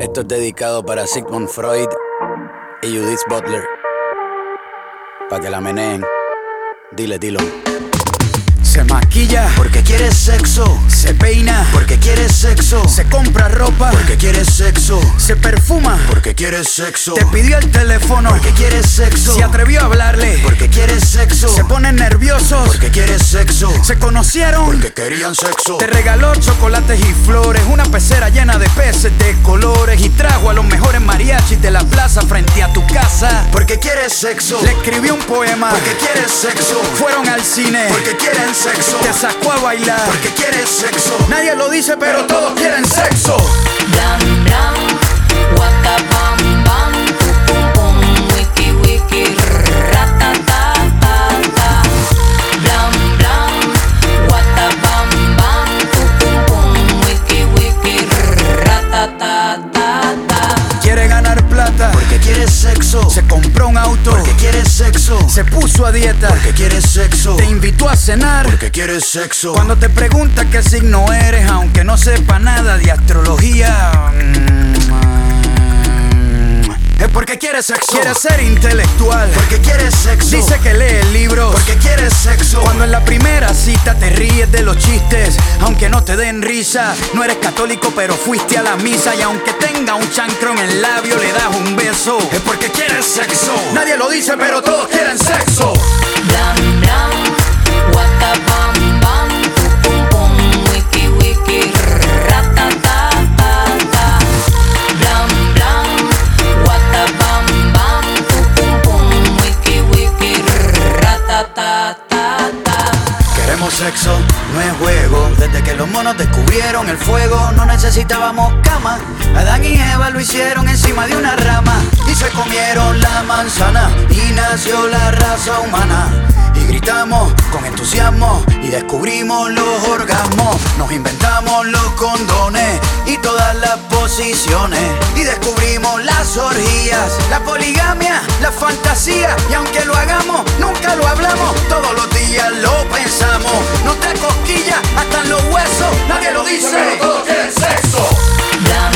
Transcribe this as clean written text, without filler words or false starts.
Esto es dedicado para Sigmund Freud y Judith Butler. Pa' que la meneen. Dilo. Se maquilla porque quiere sexo. se peina Porque quiere sexo. se compra ropa Porque quiere sexo. se perfuma Porque quiere sexo. te pidió el teléfono Porque quiere sexo. se atrevió a hablarle Porque quiere sexo. se ponen nerviosos Porque quiere sexo. se conocieron Porque querían sexo. te regaló chocolates y flores, una pecera llena de peces de colores y trajo a los mejores mariachis de la plaza frente a tu casa. Porque quiere sexo. Le escribió un poema Porque quiere sexo. fueron al cine Porque quieren sexo. te sacó a bailar. Porque quiere sexo. Nadie lo dice pero todos quieren sexo. Blam blam, waka bam bam, pum pum pum, wiki wiki, ratatatata. Blam blam, waka bam bam, pum pum pum, wiki wiki, ratatatata. Quiere ganar plata Porque quiere sexo. se compró un auto Porque quiere sexo. se puso a dieta Porque quiere sexo. te invitó a cenar. Porque quiere sexo. Cuando te pregunta qué signo eres, aunque no sepa nada de astrología, es porque quiere sexo. quiere ser intelectual. Porque quiere sexo. Dice que lee libros. Porque quiere sexo. Cuando en la primera cita te ríes de los chistes, aunque no te den risa. No eres católico pero fuiste a la misa, y aunque tenga un chancro en el labio le das un beso. Es porque quiere sexo. Nadie lo dice pero todos quieren sexo. Blam blam, waka bam bam, pum pum, wiki wiki, ratatatata. Blam blam, waka bam bam, pum pum, wiki wiki, ratatatata. Queremos sexo, no es juego. Desde que los monos descubrieron el fuego, no necesitábamos cama. Adán y Eva lo hicieron encima de una rama y se comieron la manzana y nació la raza humana. Y gritamos con entusiasmo y descubrimos los orgasmos. Nos inventamos los condones y todas las posiciones. Y descubrimos las orgías, la poligamia, la fantasía. Y aunque lo hagamos, nunca lo hablamos. Todos los días lo pensamos. Nos da cosquillas hasta en los huesos. Nadie lo dice, pero todos quieren sexo. Blam